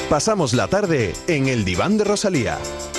Pasamos la tarde en el diván de Rosalía.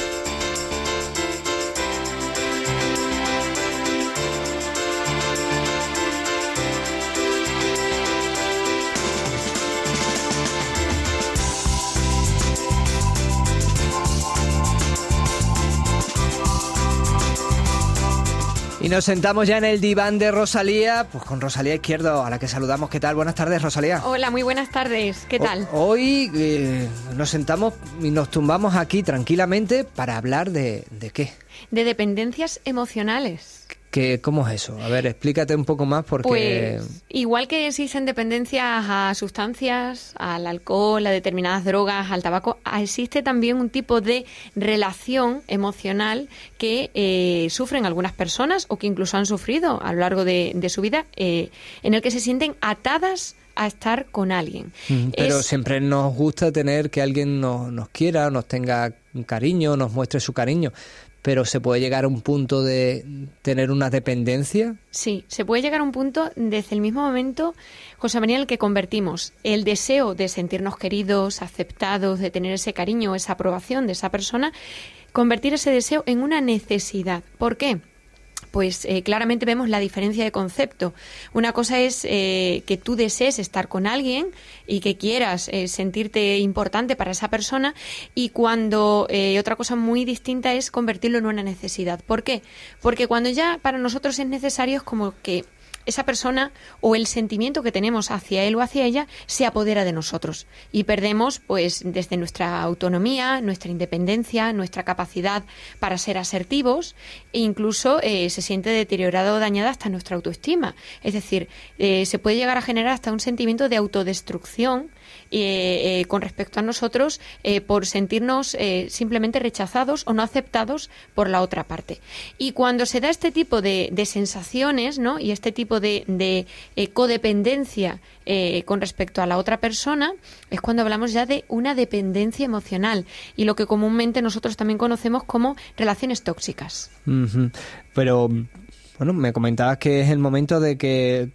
Y nos sentamos ya en el diván de Rosalía, pues con Rosalía Izquierdo, a la que saludamos. ¿Qué tal? Buenas tardes, Rosalía. Hola, muy buenas tardes. ¿Qué tal? Hoy nos sentamos y nos tumbamos aquí tranquilamente para hablar ¿de qué? De dependencias emocionales. ¿Cómo es eso? A ver, explícate un poco más porque... Pues igual que existen dependencias a sustancias, al alcohol, a determinadas drogas, al tabaco, existe también un tipo de relación emocional que sufren algunas personas o que incluso han sufrido a lo largo de su vida, en el que se sienten atadas a estar con alguien. Pero siempre nos gusta tener que alguien nos quiera, nos tenga cariño, nos muestre su cariño. ¿Pero se puede llegar a un punto de tener una dependencia? Sí, se puede llegar a un punto desde el mismo momento, José María, en el que convertimos el deseo de sentirnos queridos, aceptados, de tener ese cariño, esa aprobación de esa persona, convertir ese deseo en una necesidad. ¿Por qué? Pues claramente vemos la diferencia de concepto. Una cosa es que tú desees estar con alguien y que quieras sentirte importante para esa persona, y cuando otra cosa muy distinta es convertirlo en una necesidad. ¿Por qué? Porque cuando ya para nosotros es necesario, es como que esa persona o el sentimiento que tenemos hacia él o hacia ella se apodera de nosotros y perdemos pues desde nuestra autonomía, nuestra independencia, nuestra capacidad para ser asertivos, e incluso se siente deteriorada o dañada hasta nuestra autoestima. Es decir, se puede llegar a generar hasta un sentimiento de autodestrucción con respecto a nosotros por sentirnos simplemente rechazados o no aceptados por la otra parte. Y cuando se da este tipo de sensaciones, ¿no?, y este tipo de codependencia con respecto a la otra persona, es cuando hablamos ya de una dependencia emocional y lo que comúnmente nosotros también conocemos como relaciones tóxicas. Pero... Bueno, me comentabas que es el momento de que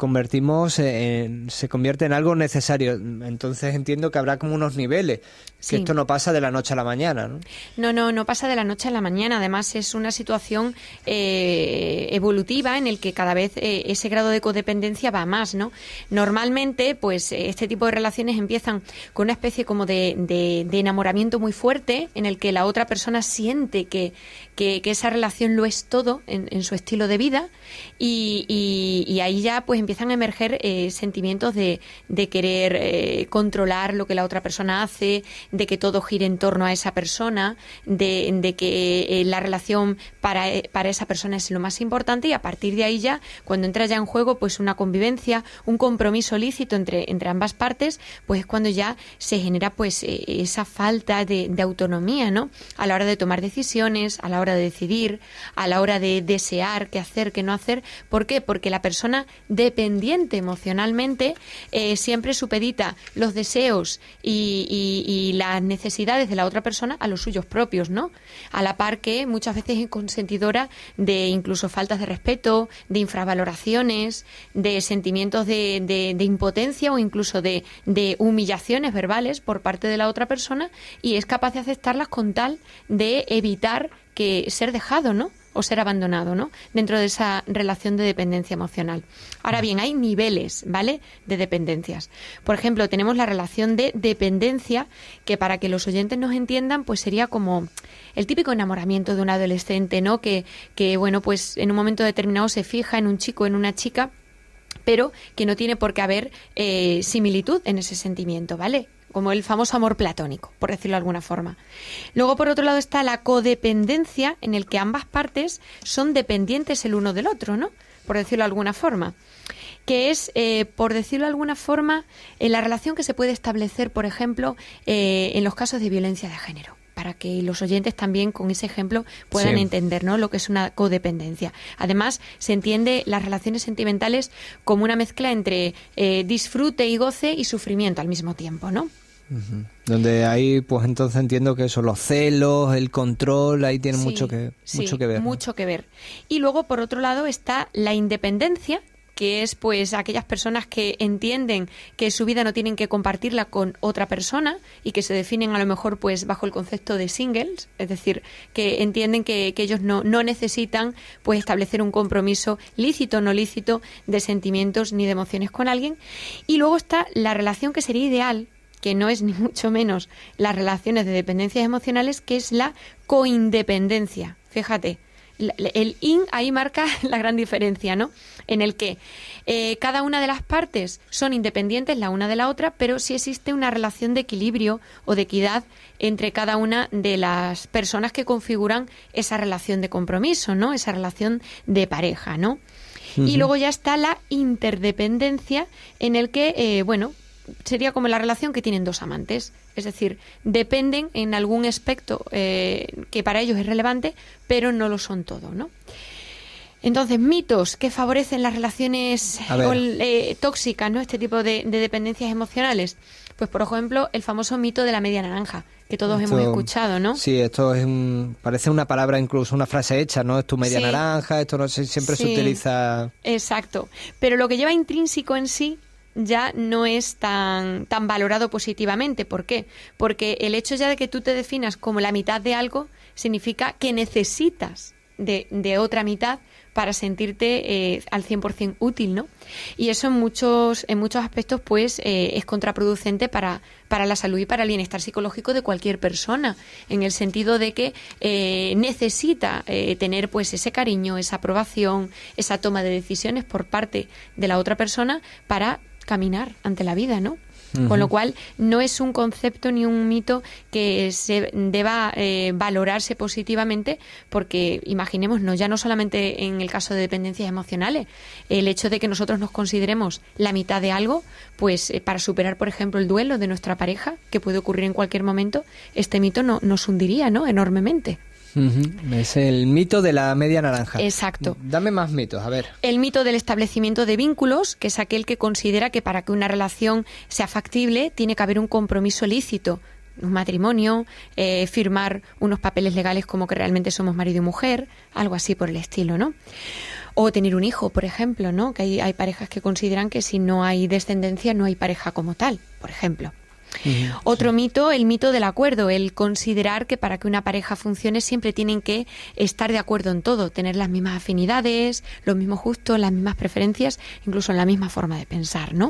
se convierte en algo necesario. Entonces entiendo que habrá como unos niveles, que sí. Esto no pasa de la noche a la mañana, ¿no? No pasa de la noche a la mañana. Además, es una situación evolutiva en el que cada vez ese grado de codependencia va más, ¿no? Normalmente, pues este tipo de relaciones empiezan con una especie como de enamoramiento muy fuerte, en el que la otra persona siente que esa relación lo es todo en su estilo de vida. Y ahí ya pues empiezan a emerger sentimientos de querer controlar lo que la otra persona hace, de que todo gire en torno a esa persona, de que la relación para esa persona es lo más importante, y a partir de ahí ya, cuando entra ya en juego pues una convivencia, un compromiso lícito entre ambas partes, pues es cuando ya se genera pues esa falta de autonomía, ¿no?, a la hora de tomar decisiones, a la hora de decidir, a la hora de desear qué hacer, qué no hacer. ¿Por qué? Porque la persona dependiente emocionalmente siempre supedita los deseos y las necesidades de la otra persona a los suyos propios, ¿no? A la par que muchas veces es consentidora de incluso faltas de respeto, de infravaloraciones, de sentimientos de impotencia o incluso de humillaciones verbales por parte de la otra persona, y es capaz de aceptarlas con tal de evitar que ser dejado, ¿no?, o ser abandonado, ¿no?, dentro de esa relación de dependencia emocional. Ahora bien, hay niveles, ¿vale?, de dependencias. Por ejemplo, tenemos la relación de dependencia, que para que los oyentes nos entiendan, pues sería como el típico enamoramiento de un adolescente, ¿no?, que bueno, pues en un momento determinado se fija en un chico, en una chica, pero que no tiene por qué haber similitud en ese sentimiento, ¿vale?, como el famoso amor platónico, por decirlo de alguna forma. Luego, por otro lado, está la codependencia, en el que ambas partes son dependientes el uno del otro, ¿no?, por decirlo de alguna forma, que es, por decirlo de alguna forma, la relación que se puede establecer, por ejemplo, en los casos de violencia de género, para que los oyentes también con ese ejemplo puedan entender, ¿no?, lo que es una codependencia. Además, se entiende las relaciones sentimentales como una mezcla entre disfrute y goce y sufrimiento al mismo tiempo, ¿no? Uh-huh. Donde ahí, pues entonces entiendo que eso, los celos, el control, ahí tienen mucho que ver. Mucho que ver. Y luego, por otro lado, está la independencia, que es pues aquellas personas que entienden que su vida no tienen que compartirla con otra persona y que se definen a lo mejor pues bajo el concepto de singles, es decir, que entienden que ellos no necesitan pues establecer un compromiso lícito o no lícito de sentimientos ni de emociones con alguien. Y luego está la relación que sería ideal, que no es ni mucho menos las relaciones de dependencias emocionales, que es la coindependencia. Fíjate, el in ahí marca la gran diferencia, ¿no? En el que cada una de las partes son independientes la una de la otra, pero sí existe una relación de equilibrio o de equidad entre cada una de las personas que configuran esa relación de compromiso, ¿no? Esa relación de pareja, ¿no? Uh-huh. Y luego ya está la interdependencia, en el que, sería como la relación que tienen dos amantes. Es decir, dependen en algún aspecto que para ellos es relevante, pero no lo son todo, ¿no? Entonces, mitos que favorecen las relaciones tóxicas, ¿no? Este tipo de dependencias emocionales. Pues, por ejemplo, el famoso mito de la media naranja, que todos hemos escuchado, ¿no? Sí, esto es parece una palabra, incluso una frase hecha, ¿no? Es tu media naranja, esto no sé, siempre se utiliza. Exacto. Pero lo que lleva intrínseco en sí ya no es tan valorado positivamente. ¿Por qué? Porque el hecho ya de que tú te definas como la mitad de algo significa que necesitas de otra mitad para sentirte al 100% útil, ¿no? Y eso en muchos aspectos pues es contraproducente para la salud y para el bienestar psicológico de cualquier persona, en el sentido de que necesita tener pues ese cariño, esa aprobación, esa toma de decisiones por parte de la otra persona para caminar ante la vida, ¿no? Uh-huh. Con lo cual, no es un concepto ni un mito que se deba valorarse positivamente, porque imaginémonos, ya no solamente en el caso de dependencias emocionales, el hecho de que nosotros nos consideremos la mitad de algo, pues para superar, por ejemplo, el duelo de nuestra pareja, que puede ocurrir en cualquier momento, este mito nos hundiría, ¿no? Enormemente. Uh-huh. Es el mito de la media naranja. Exacto. Dame más mitos, a ver. El mito del establecimiento de vínculos, que es aquel que considera que para que una relación sea factible tiene que haber un compromiso lícito, un matrimonio, firmar unos papeles legales como que realmente somos marido y mujer, algo así por el estilo, ¿no? O tener un hijo, por ejemplo, ¿no? Que hay parejas que consideran que si no hay descendencia no hay pareja como tal, por ejemplo. Otro mito, el mito del acuerdo, el considerar que para que una pareja funcione siempre tienen que estar de acuerdo en todo, tener las mismas afinidades, los mismos gustos, las mismas preferencias, incluso en la misma forma de pensar, ¿no?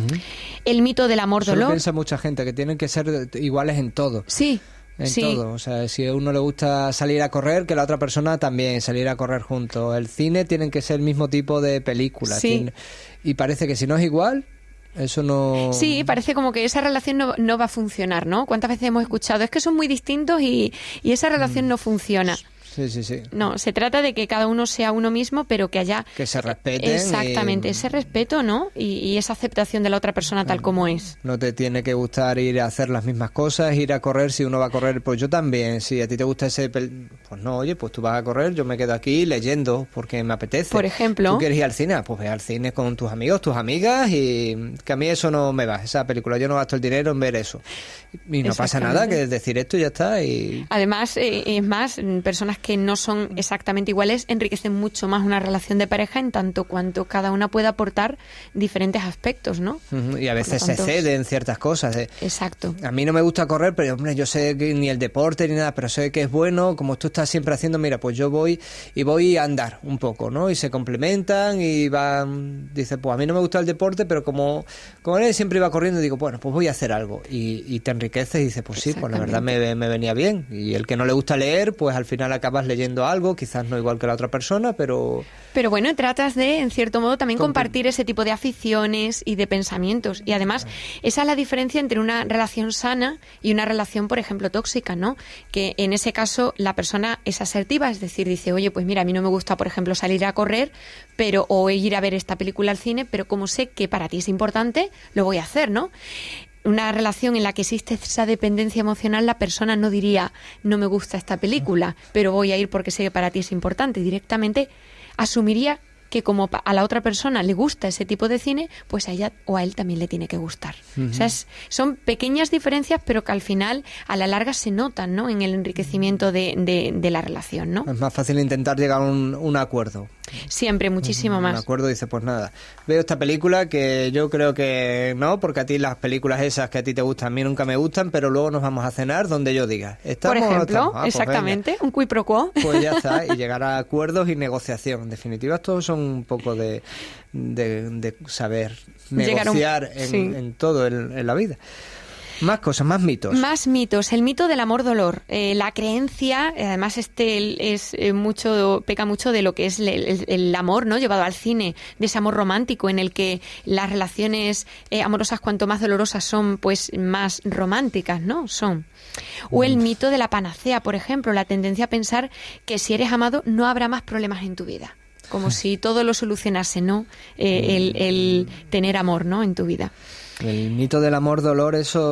El mito del amor-dolor. Eso piensa mucha gente, que tienen que ser iguales en todo. Sí. En todo, o sea, si a uno le gusta salir a correr, que la otra persona también, salir a correr juntos. El cine tienen que ser el mismo tipo de películas. Sí. Y parece que si no es igual, eso no... Sí, parece como que esa relación no va a funcionar, ¿no? ¿Cuántas veces hemos escuchado? Es que son muy distintos y esa relación no funciona. Sí. No, se trata de que cada uno sea uno mismo, pero que haya... Que se respeten. Exactamente, ese respeto, ¿no? Y esa aceptación de la otra persona tal como es. No te tiene que gustar ir a hacer las mismas cosas, ir a correr. Si uno va a correr, pues yo también. Si a ti te gusta ese... Pues no, oye, pues tú vas a correr, yo me quedo aquí leyendo porque me apetece. Por ejemplo... ¿Tú quieres ir al cine? Pues ve al cine con tus amigos, tus amigas, y que a mí eso no me va, esa película. Yo no gasto el dinero en ver eso. Y no pasa nada, que decir esto y ya está. Y... Además, es más, personas que no son exactamente iguales enriquecen mucho más una relación de pareja en tanto cuanto cada una pueda aportar diferentes aspectos, ¿no? Y a veces se ceden ciertas cosas. Exacto. A mí no me gusta correr, pero hombre, yo sé que ni el deporte ni nada, pero sé que es bueno, como tú estás siempre haciendo, mira, pues yo voy a andar un poco, ¿no? Y se complementan y van, dice, pues a mí no me gusta el deporte, pero como él siempre iba corriendo, digo, bueno, pues voy a hacer algo. Y te enriqueces y dices, pues sí, pues la verdad me venía bien. Y el que no le gusta leer, pues al final acabas leyendo algo, quizás no igual que la otra persona, pero bueno, tratas de, en cierto modo, también compartir ese tipo de aficiones y de pensamientos. Y además, esa es la diferencia entre una relación sana y una relación, por ejemplo, tóxica, ¿no? Que en ese caso la persona es asertiva, es decir, dice, oye, pues mira, a mí no me gusta, por ejemplo, salir a correr, o ir a ver esta película al cine, pero como sé que para ti es importante, lo voy a hacer, ¿no? Una relación en la que existe esa dependencia emocional, la persona no diría, no me gusta esta película, pero voy a ir porque sé que para ti es importante. Directamente asumiría que como a la otra persona le gusta ese tipo de cine, pues a ella o a él también le tiene que gustar. O sea, son pequeñas diferencias, pero que al final, a la larga, se notan, ¿no? En el enriquecimiento de la relación, ¿no? Es más fácil intentar llegar a un acuerdo. Siempre, muchísimo más. Me acuerdo, dice, pues nada, veo esta película que yo creo que no, porque a ti las películas esas que a ti te gustan, a mí nunca me gustan, pero luego nos vamos a cenar donde yo diga. ¿Estamos Por o no ejemplo, estamos? Pues exactamente, venga. un quid pro quo. Pues ya está, y llegar a acuerdos y negociación. En definitiva, todos son un poco de saber negociar en todo en la vida. Más cosas, más mitos. Más mitos. El mito del amor-dolor. La creencia, además peca mucho de lo que es el amor, ¿no? Llevado al cine, de ese amor romántico en el que las relaciones amorosas, cuanto más dolorosas son, pues más románticas, ¿no? Son. O el mito de la panacea, por ejemplo, la tendencia a pensar que si eres amado no habrá más problemas en tu vida. Como si todo lo solucionase, ¿no? El tener amor, ¿no? En tu vida. El mito del amor-dolor, eso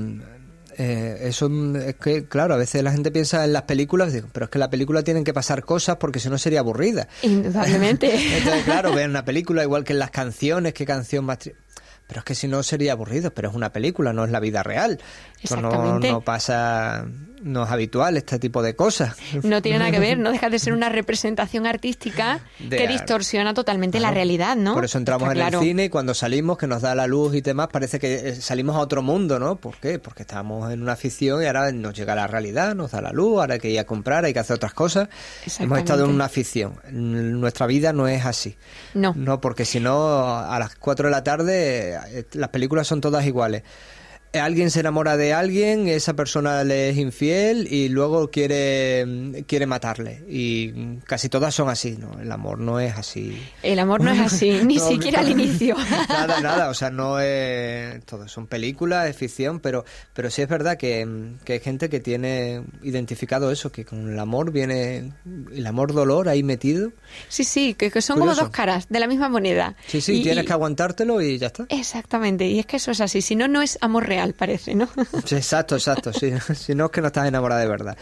es que, claro, a veces la gente piensa en las películas, pero es que en la película tienen que pasar cosas porque si no sería aburrida. Indudablemente. Entonces, claro, ven una película igual que en las canciones, qué canción más... Pero es que si no sería aburrido, pero es una película, no es la vida real. Exactamente. No pasa, no es habitual este tipo de cosas. No tiene nada que ver, no deja de ser una representación artística que distorsiona totalmente la realidad, ¿no? Por eso entramos en el cine y cuando salimos, que nos da la luz y demás, parece que salimos a otro mundo, ¿no? ¿Por qué? Porque estábamos en una ficción y ahora nos llega la realidad, nos da la luz, ahora hay que ir a comprar, hay que hacer otras cosas. Hemos estado en una ficción. Nuestra vida no es así. No. No, porque si no, a las 4 de la tarde las películas son todas iguales. Alguien se enamora de alguien, esa persona le es infiel y luego quiere matarle. Y casi todas son así, ¿no? El amor no es así. El amor no es así, ni siquiera al inicio. Nada, o sea, no es... Todo son películas, es ficción, pero sí es verdad que hay gente que tiene identificado eso, que con el amor viene el amor-dolor ahí metido. Sí, que son Curioso. como dos caras de la misma moneda. Sí, tienes que aguantártelo y ya está. Exactamente, y es que eso es así, si no, no es amor real. Parece, ¿no? Sí, exacto, sí. Si no es que no estás enamorada de verdad.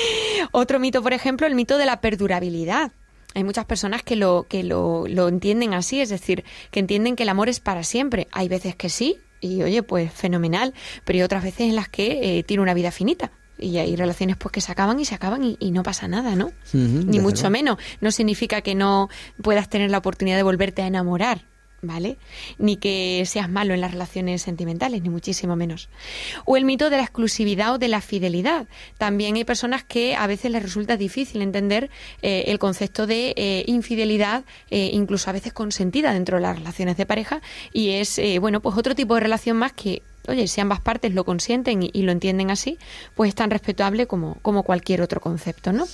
Otro mito, por ejemplo, el mito de la perdurabilidad. Hay muchas personas que lo entienden así, es decir, que entienden que el amor es para siempre. Hay veces que sí, y oye, pues fenomenal, pero hay otras veces en las que tiene una vida finita. Y hay relaciones pues que se acaban y no pasa nada, ¿no? Ni mucho menos. No significa que no puedas tener la oportunidad de volverte a enamorar, ¿vale? Ni que seas malo en las relaciones sentimentales, ni muchísimo menos. O el mito de la exclusividad o de la fidelidad. También hay personas que a veces les resulta difícil entender el concepto de infidelidad, incluso a veces consentida dentro de las relaciones de pareja, y es, pues otro tipo de relación más que, oye, si ambas partes lo consienten y lo entienden así, pues es tan respetable como cualquier otro concepto, ¿no?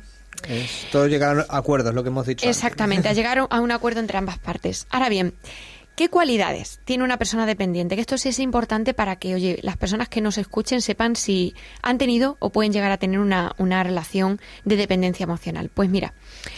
Todo llegar a acuerdos, lo que hemos dicho. Exactamente, a llegar a un acuerdo entre ambas partes. Ahora bien, ¿qué cualidades tiene una persona dependiente? Que esto sí es importante para que, oye, las personas que nos escuchen sepan si han tenido o pueden llegar a tener una relación de dependencia emocional. Pues mira,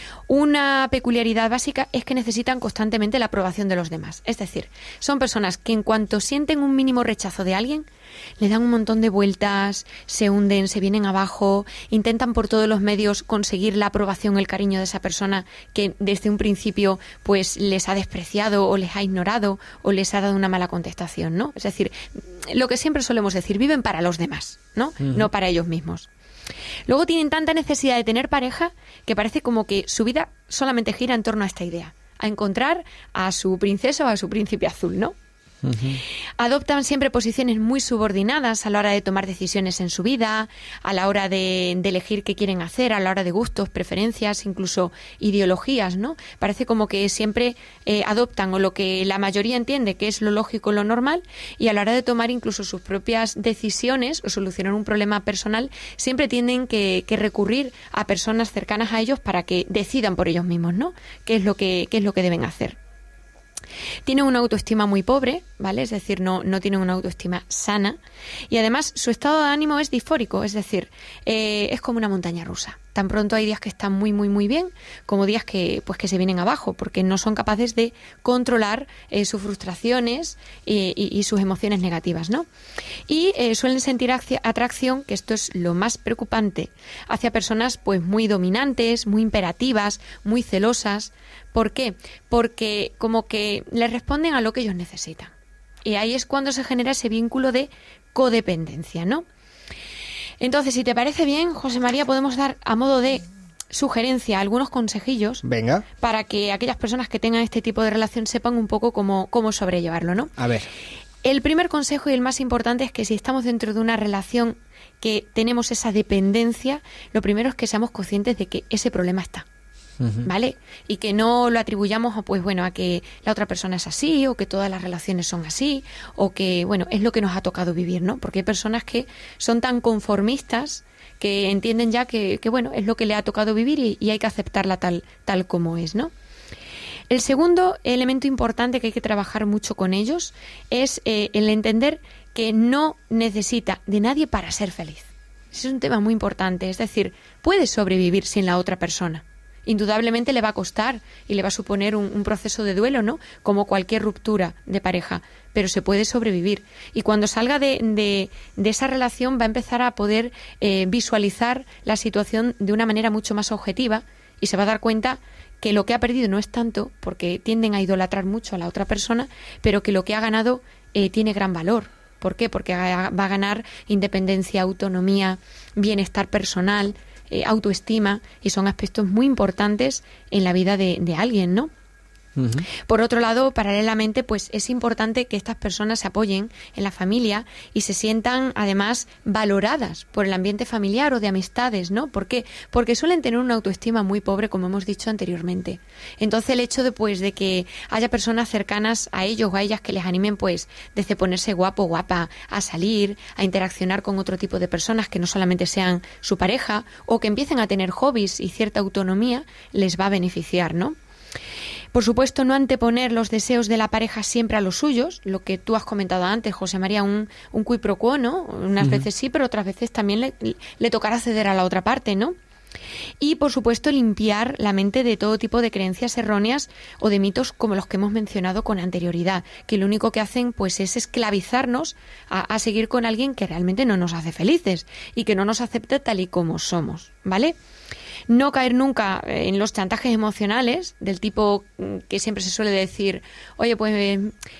una peculiaridad básica es que necesitan constantemente la aprobación de los demás. Es decir, son personas que en cuanto sienten un mínimo rechazo de alguien, le dan un montón de vueltas, se hunden, se vienen abajo, intentan por todos los medios conseguir la aprobación, el cariño de esa persona que desde un principio pues les ha despreciado o les ha ignorado o les ha dado una mala contestación, ¿no? Es decir, lo que siempre solemos decir, viven para los demás, ¿no? No para ellos mismos. Luego tienen tanta necesidad de tener pareja que parece como que su vida solamente gira en torno a esta idea, a encontrar a su princesa o a su príncipe azul, ¿no? Adoptan siempre posiciones muy subordinadas a la hora de tomar decisiones en su vida, a la hora de elegir qué quieren hacer, a la hora de gustos, preferencias, incluso ideologías, ¿no? Parece como que siempre adoptan o lo que la mayoría entiende que es lo lógico, lo normal, y a la hora de tomar incluso sus propias decisiones o solucionar un problema personal, siempre tienen que recurrir a personas cercanas a ellos para que decidan por ellos mismos, ¿no? ¿Qué es lo que deben hacer? Tienen una autoestima muy pobre, ¿vale? Es decir, no tienen una autoestima sana, y además su estado de ánimo es disfórico, es decir, es como una montaña rusa. Tan pronto hay días que están muy, muy, muy bien, como días que se vienen abajo, porque no son capaces de controlar sus frustraciones y sus emociones negativas, ¿no? Y suelen sentir atracción, que esto es lo más preocupante, hacia personas pues muy dominantes, muy imperativas, muy celosas. ¿Por qué? Porque como que les responden a lo que ellos necesitan. Y ahí es cuando se genera ese vínculo de codependencia, ¿no? Entonces, si te parece bien, José María, podemos dar a modo de sugerencia, algunos consejillos. Venga. Para que aquellas personas que tengan este tipo de relación sepan un poco cómo sobrellevarlo, ¿no? A ver. El primer consejo y el más importante es que si estamos dentro de una relación que tenemos esa dependencia, lo primero es que seamos conscientes de que ese problema está. ¿Vale? Y que no lo atribuyamos a que la otra persona es así, o que todas las relaciones son así, o que, es lo que nos ha tocado vivir, ¿no? Porque hay personas que son tan conformistas que entienden ya que es lo que le ha tocado vivir y hay que aceptarla tal como es, ¿no? El segundo elemento importante que hay que trabajar mucho con ellos es el entender que no necesita de nadie para ser feliz. Ese es un tema muy importante, es decir, puede sobrevivir sin la otra persona. Indudablemente le va a costar y le va a suponer un proceso de duelo, ¿no? Como cualquier ruptura de pareja, pero se puede sobrevivir. Y cuando salga de esa relación va a empezar a poder visualizar la situación de una manera mucho más objetiva y se va a dar cuenta que lo que ha perdido no es tanto, porque tienden a idolatrar mucho a la otra persona, pero que lo que ha ganado tiene gran valor. ¿Por qué? Porque va a ganar independencia, autonomía, bienestar personal, autoestima, y son aspectos muy importantes en la vida de alguien, ¿no? Por otro lado, paralelamente, pues es importante que estas personas se apoyen en la familia y se sientan además valoradas por el ambiente familiar o de amistades, ¿no? ¿Por qué? Porque suelen tener una autoestima muy pobre, como hemos dicho anteriormente. Entonces el hecho de que haya personas cercanas a ellos o a ellas que les animen, pues, desde ponerse guapo o guapa a salir, a interaccionar con otro tipo de personas que no solamente sean su pareja, o que empiecen a tener hobbies y cierta autonomía, les va a beneficiar, ¿no? Por supuesto, no anteponer los deseos de la pareja siempre a los suyos, lo que tú has comentado antes, José María, un qui pro quo, ¿no? Unas veces sí, pero otras veces también le tocará ceder a la otra parte, ¿no? Y, por supuesto, limpiar la mente de todo tipo de creencias erróneas o de mitos como los que hemos mencionado con anterioridad, que lo único que hacen pues es esclavizarnos a seguir con alguien que realmente no nos hace felices y que no nos acepta tal y como somos, ¿vale? No caer nunca en los chantajes emocionales del tipo que siempre se suele decir, oye, pues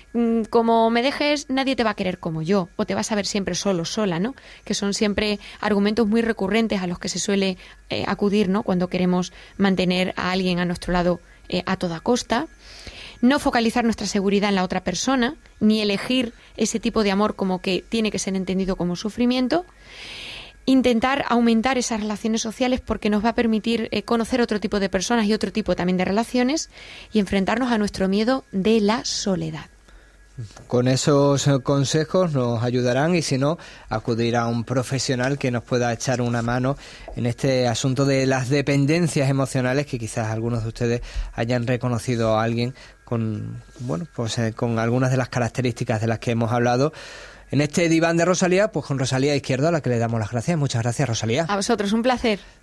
como me dejes nadie te va a querer como yo, o te vas a ver siempre solo, sola, ¿no? Que son siempre argumentos muy recurrentes a los que se suele acudir, ¿no? Cuando queremos mantener a alguien a nuestro lado a toda costa. No focalizar nuestra seguridad en la otra persona, ni elegir ese tipo de amor como que tiene que ser entendido como sufrimiento. Intentar aumentar esas relaciones sociales porque nos va a permitir conocer otro tipo de personas y otro tipo también de relaciones y enfrentarnos a nuestro miedo de la soledad. Con esos consejos nos ayudarán y si no, acudir a un profesional que nos pueda echar una mano en este asunto de las dependencias emocionales que quizás algunos de ustedes hayan reconocido a alguien con algunas de las características de las que hemos hablado. En este diván de Rosalía, pues con Rosalía Izquierdo, a la que le damos las gracias. Muchas gracias, Rosalía. A vosotros, un placer.